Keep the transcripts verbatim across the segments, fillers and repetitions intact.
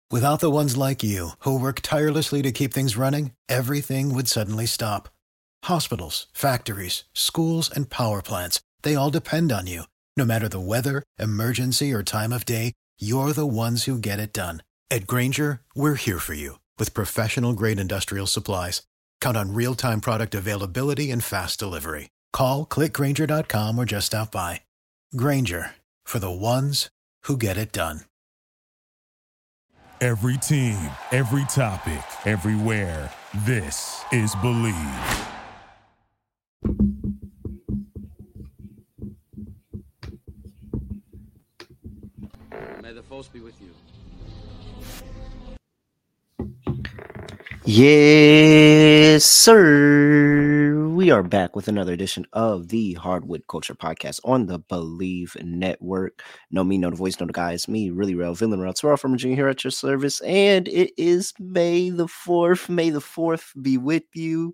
Without the ones like you, who work tirelessly to keep things running, everything would suddenly stop. Hospitals, factories, schools, and power plants, they all depend on you. No matter the weather, emergency, or time of day, you're the ones who get it done. At Grainger, we're here for you with professional-grade industrial supplies. Count on real-time product availability and fast delivery. Call, click grainger dot com, or just stop by. Grainger, for the ones who get it done. Every team, every topic, everywhere. This is Believe. May the force be with you. Yes, sir. We are back with another edition of the Hardwood Culture Podcast on the Believe Network. Know me, know the voice, know the guy. It's me, really real, villain real. Terrell from Virginia here at your service. And it is May the fourth. May the fourth be with you.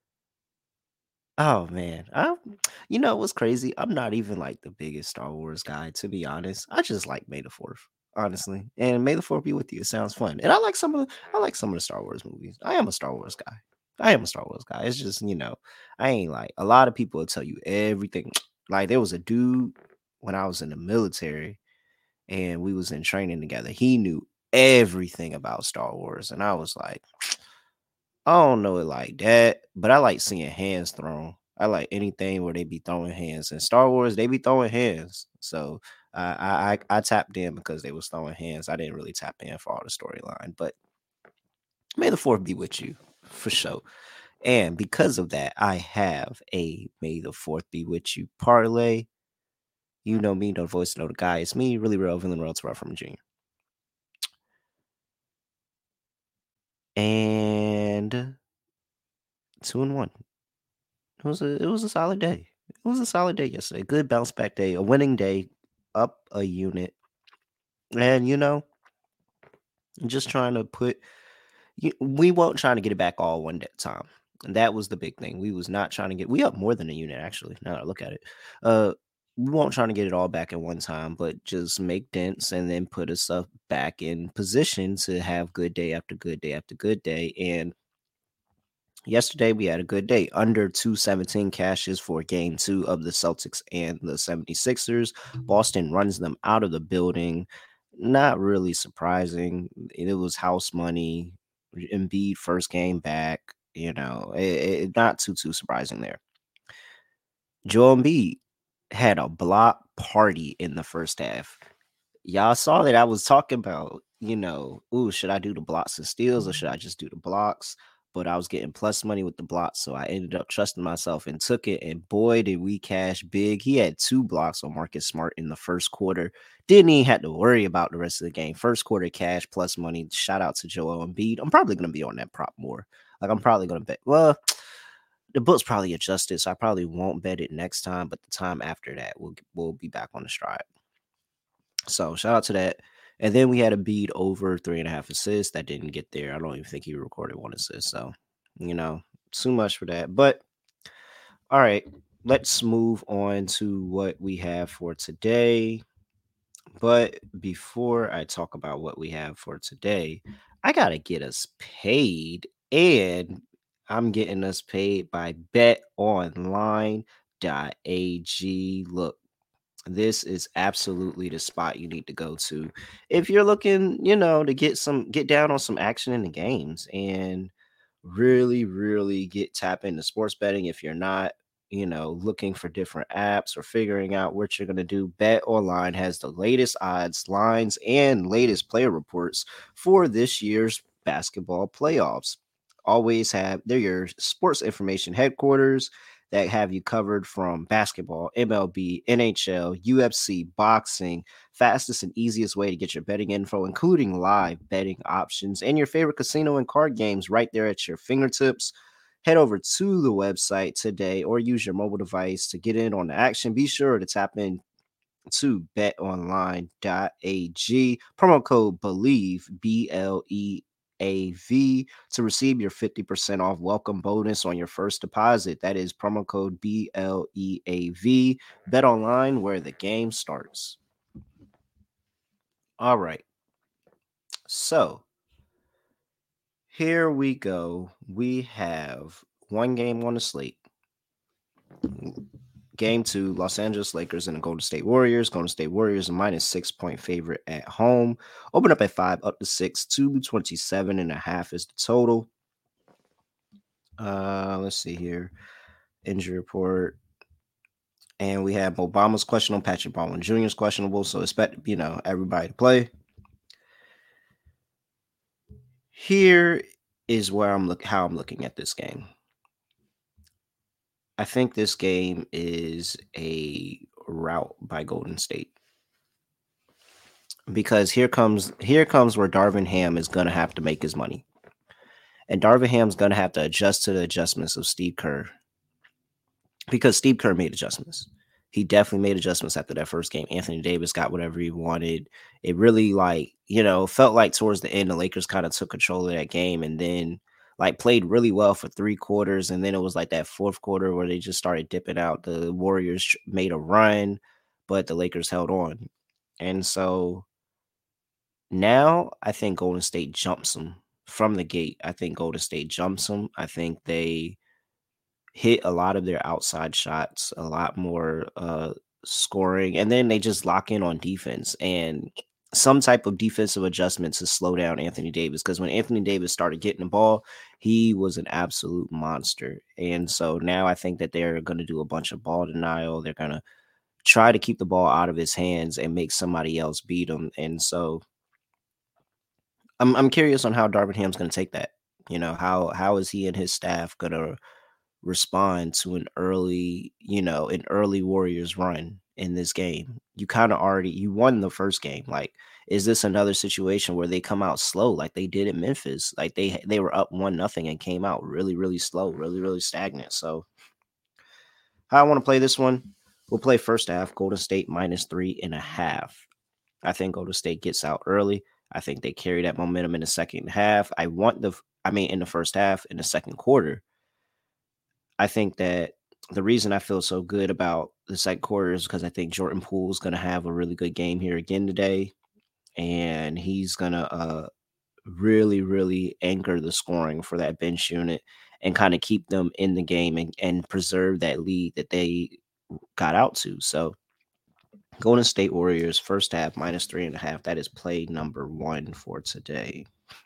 Oh, man. I, you know what's crazy? I'm not even like the biggest Star Wars guy, to be honest. I just like May the fourth. Honestly, and May the fourth be with you. It sounds fun, and I like some of the, I like some of the Star Wars movies. I am a Star Wars guy. I am a Star Wars guy. It's just, you know, I ain't like a lot of people will tell you everything. Like there was a dude when I was in the military, and we was in training together. He knew everything about Star Wars, and I was like, I don't know it like that, but I like seeing hands thrown. I like anything where they be throwing hands. In Star Wars, they be throwing hands. So uh, I, I I tapped in because they was throwing hands. I didn't really tap in for all the storyline, but May the fourth be with you for sure. And because of that, I have a May the fourth be with you parlay. You know me, know the voice, know the guy. It's me, really real, villain real, Terrell from Virginia. And two and one. It was a it was a solid day. It was a solid day yesterday. Good bounce back day, a winning day, up a unit. And you know, just trying to put you, we weren't trying to get it back all one day time. And that was the big thing. We was not trying to get we up more than a unit actually. Now that I look at it. Uh we weren't trying to get it all back at one time, but just make dents and then put us up back in position to have good day after good day after good day. And yesterday, we had a good day. Under two seventeen cashes for game two of the Celtics and the seventy-sixers. Boston runs them out of the building. Not really surprising. It was house money. Embiid first game back. You know, it, it, not too, too surprising there. Joel Embiid had a block party in the first half. Y'all saw that I was talking about, you know, ooh, should I do the blocks and steals or should I just do the blocks? But I was getting plus money with the blocks, so I ended up trusting myself and took it. And boy, did we cash big. He had two blocks on Marcus Smart in the first quarter. Didn't even have to worry about the rest of the game. First quarter cash plus money. Shout out to Joel Embiid. I'm probably going to be on that prop more. Like, I'm probably going to bet. Well, the book's probably adjusted, so I probably won't bet it next time. But the time after that, we'll, we'll be back on the stride. So shout out to that. And then we had a beat over three and a half assists that didn't get there. I don't even think he recorded one assist. So, you know, too much for that. But all right, let's move on to what we have for today. But before I talk about what we have for today, I got to get us paid. And I'm getting us paid by bet online dot a g. Look, this is absolutely the spot you need to go to if you're looking, you know, to get some get down on some action in the games and really, really get tap into sports betting. If you're not, you know, looking for different apps or figuring out what you're going to do, Bet Online has the latest odds, lines, and latest player reports for this year's basketball playoffs. Always have, they're your sports information headquarters that have you covered from basketball, M L B, N H L, U F C, boxing, fastest and easiest way to get your betting info, including live betting options and your favorite casino and card games right there at your fingertips. Head over to the website today or use your mobile device to get in on the action. Be sure to tap in to bet online dot a g. Promo code BELIEVE, B L E A V, to receive your fifty percent off welcome bonus on your first deposit. That is promo code B L E A V. Bet online where the game starts. All right. So here we go. We have one game on the slate. Game two, Los Angeles Lakers and the Golden State Warriors. Golden State Warriors, a minus six point favorite at home. Open up at five, up to six. two twenty-seven and a half is the total. Uh, let's see here. Injury report. And we have Obama's questionable, Patrick Baldwin Junior is questionable. So expect, you know, everybody to play. Here is where I'm look how I'm looking at this game. I think this game is a rout by Golden State. Because here comes here comes where Darvin Ham is gonna have to make his money. And Darvin Ham's gonna have to adjust to the adjustments of Steve Kerr. Because Steve Kerr made adjustments. He definitely made adjustments after that first game. Anthony Davis got whatever he wanted. It really, like, you know, felt like towards the end, the Lakers kind of took control of that game and then, like, played really well for three quarters. And then it was like that fourth quarter where they just started dipping out. The Warriors made a run, but the Lakers held on. And so now I think Golden State jumps them from the gate. I think Golden State jumps them. I think they hit a lot of their outside shots, a lot more uh, scoring, and then they just lock in on defense and some type of defensive adjustment to slow down Anthony Davis. Because when Anthony Davis started getting the ball, he was an absolute monster. And so now I think that they're going to do a bunch of ball denial. They're going to try to keep the ball out of his hands and make somebody else beat him. And so I'm I'm curious on how Darvin Ham's going to take that. You know, how how is he and his staff going to respond to an early, you know, an early Warriors run in this game? You kind of already you won the first game. Like, is this another situation where they come out slow like they did in Memphis? Like they they were up one nothing and came out really, really slow, really, really stagnant. So how I want to play this one, we'll play first half, Golden State minus three and a half. I think Golden State gets out early. I think they carry that momentum in the second half. I want the, I mean, in the first half, in the second quarter. I think that the reason I feel so good about the second quarter is because I think Jordan Poole is going to have a really good game here again today. And he's going to uh, really, really anchor the scoring for that bench unit and kind of keep them in the game and, and preserve that lead that they got out to. So Golden State Warriors, first half, minus three and a half. That is play number one for today.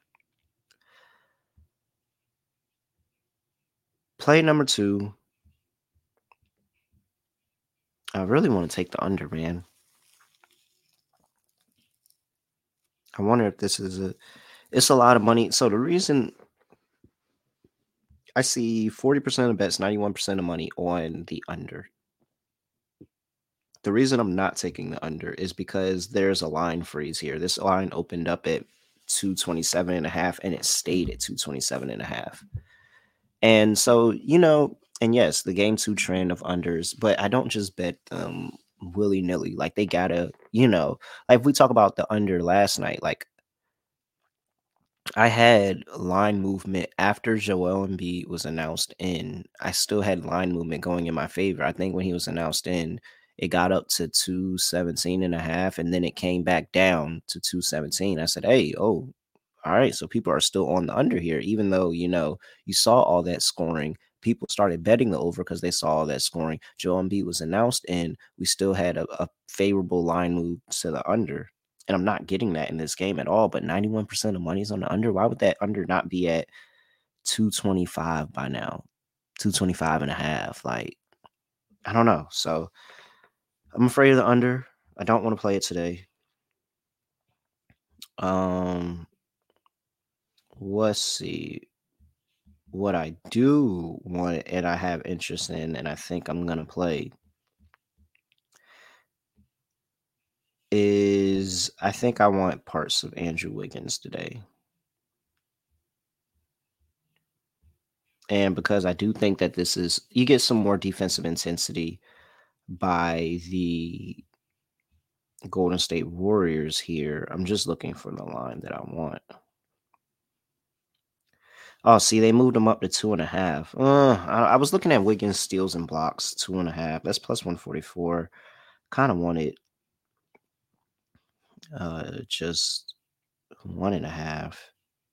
Play number two. I really want to take the under, man. I wonder if this is a, it's a lot of money. So the reason I see forty percent of bets, ninety-one percent of money on the under. The reason I'm not taking the under is because there's a line freeze here. This line opened up at two twenty-seven and a half and it stayed at two twenty-seven and a half. And so, you know, and yes, the game two trend of unders, but I don't just bet them willy nilly. Like they gotta, you know, like if we talk about the under last night, like I had line movement after Joel Embiid was announced in. I still had line movement going in my favor. I think when he was announced in, it got up to two seventeen and a half, and then it came back down to two seventeen. I said, hey, oh, all right. So people are still on the under here, even though, you know, you saw all that scoring. People started betting the over because they saw all that scoring. Joel Embiid was announced, and we still had a, a favorable line move to the under. And I'm not getting that in this game at all. But ninety-one percent of money's on the under. Why would that under not be at two twenty-five by now? two twenty-five and a half. Like, I don't know. So I'm afraid of the under. I don't want to play it today. Um, let's see. What I do want and I have interest in, and I think I'm gonna play is I think I want parts of Andrew Wiggins today. And because I do think that this is, you get some more defensive intensity by the Golden State Warriors here. I'm just looking for the line that I want. Oh, see, they moved them up to two and a half. Uh, I, I was looking at Wiggins steals and blocks, two and a half. That's plus one forty-four. Kind of wanted uh, just One and a half.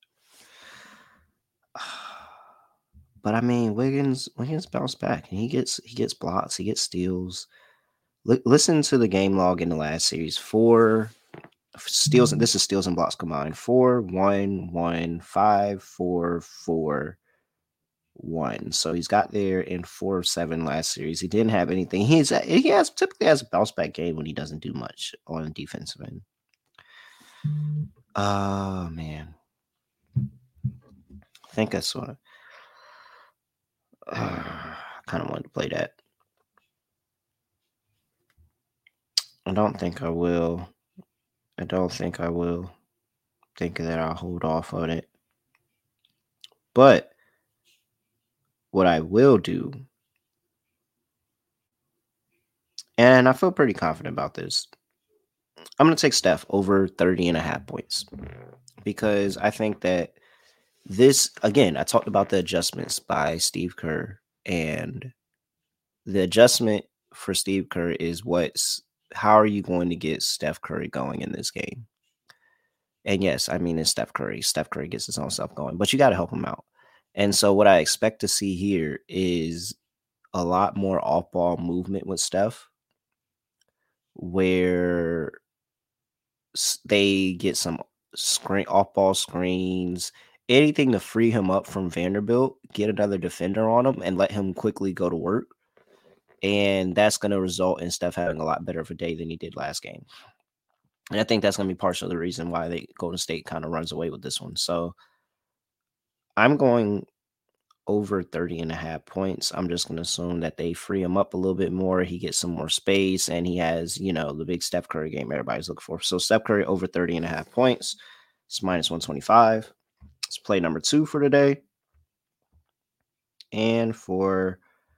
But I mean, Wiggins Wiggins bounced back, and he gets he gets blocks, he gets steals. L- listen to the game log in the last series. Four steals, and this is steals and blocks combined. Four, one, one, five, four, four, one. So he's got there in four of seven last series. He didn't have anything. He's he has typically has a bounce back game when he doesn't do much on the defensive end. Oh man, I think that's what uh, I kind of wanted to play that. I don't think I will. I don't think I will. Think that I'll hold off on it. But what I will do, and I feel pretty confident about this, I'm going to take Steph over thirty and a half points because I think that this, again, I talked about the adjustments by Steve Kerr, and the adjustment for Steve Kerr is what's, how are you going to get Steph Curry going in this game? And yes, I mean, it's Steph Curry. Steph Curry gets his own stuff going, but you got to help him out. And so what I expect to see here is a lot more off-ball movement with Steph, where they get some screen off-ball screens, anything to free him up from Vanderbilt, get another defender on him, and let him quickly go to work. And that's going to result in Steph having a lot better of a day than he did last game. And I think that's going to be partially the reason why they Golden State kind of runs away with this one. So I'm going over thirty and a half points. I'm just going to assume that they free him up a little bit more. He gets some more space, and he has, you know, the big Steph Curry game everybody's looking for. So Steph Curry over thirty and a half points. It's minus one twenty-five. It's play number two for today. And for,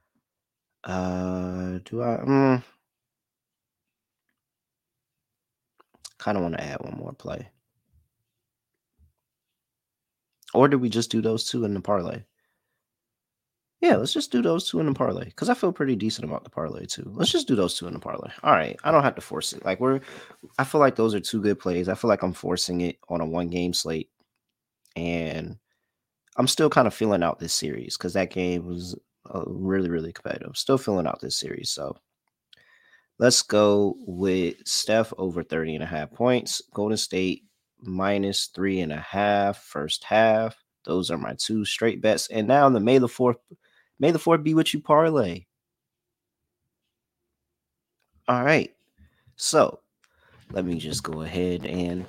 uh, do I, mm, kind of want to add one more play. Or did we just do those two in the parlay? Yeah, let's just do those two in the parlay because I feel pretty decent about the parlay too. Let's just do those two in the parlay. All right, I don't have to force it. Like we're, I feel like those are two good plays. I feel like I'm forcing it on a one game slate, and I'm still kind of feeling out this series because that game was uh, really, really competitive. Still feeling out this series, so let's go with Steph over thirty and a half points. Golden State minus three and a half first half. Those are my two straight bets. And now the May the fourth, May the fourth be with you parlay. All right. So let me just go ahead and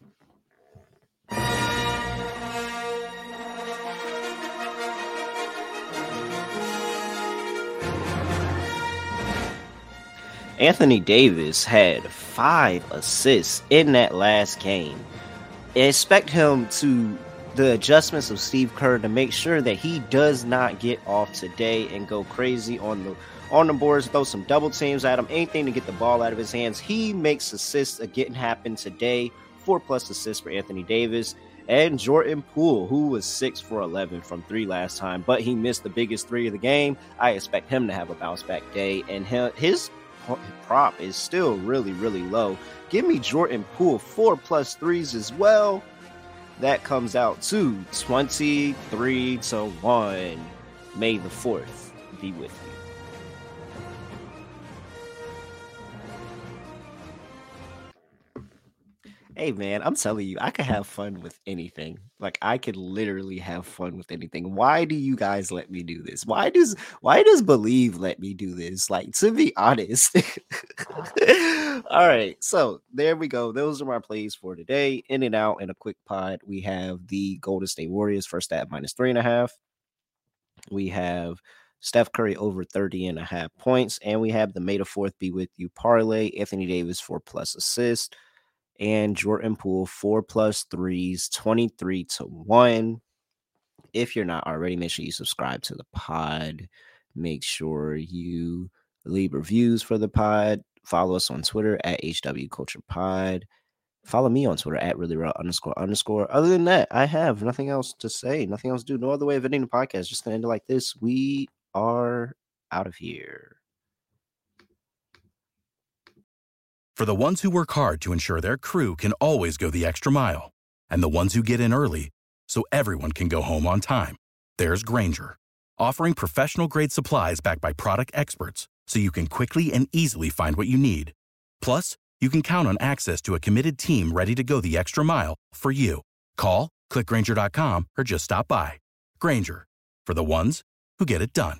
Anthony Davis had five assists in that last game. I expect him to the adjustments of Steve Kerr to make sure that he does not get off today and go crazy on the on the boards, throw some double teams at him, anything to get the ball out of his hands. He makes assists again happen today. Four plus assists for Anthony Davis. And Jordan Poole, who was six for eleven from three last time, but he missed the biggest three of the game. I expect him to have a bounce back day, and his prop is still really, really low. Give me Jordan Poole four plus threes as well. That comes out to twenty-three to one. May the fourth be with you. Hey man, I'm telling you, I could have fun with anything. Like I could literally have fun with anything. Why do you guys let me do this? Why does why does Believe let me do this? Like, to be honest. All right, so there we go. Those are my plays for today. In and out in a quick pod. We have the Golden State Warriors first at minus three and a half. We have Steph Curry over thirty and a half points, and we have the May the fourth be with you parlay. Anthony Davis four plus assists. And Jordan Poole, four plus threes, twenty-three to one. If you're not already, make sure you subscribe to the pod. Make sure you leave reviews for the pod. Follow us on Twitter at H W Culture Pod. Follow me on Twitter at really real underscore underscore. Other than that, I have nothing else to say, nothing else to do. No other way of ending the podcast. Just gonna end it like this. We are out of here. For the ones who work hard to ensure their crew can always go the extra mile, and the ones who get in early so everyone can go home on time. There's Grainger, offering professional-grade supplies backed by product experts so you can quickly and easily find what you need. Plus, you can count on access to a committed team ready to go the extra mile for you. Call, click Grainger dot com, or just stop by. Grainger, for the ones who get it done.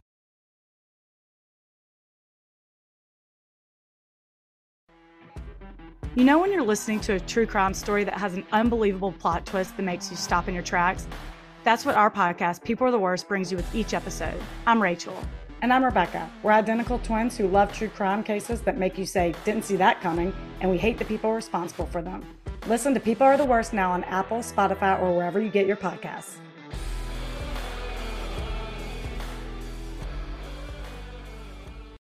You know when you're listening to a true crime story that has an unbelievable plot twist that makes you stop in your tracks? That's what our podcast, People Are the Worst, brings you with each episode. I'm Rachel. And I'm Rebecca. We're identical twins who love true crime cases that make you say, didn't see that coming, and we hate the people responsible for them. Listen to People Are the Worst now on Apple, Spotify, or wherever you get your podcasts.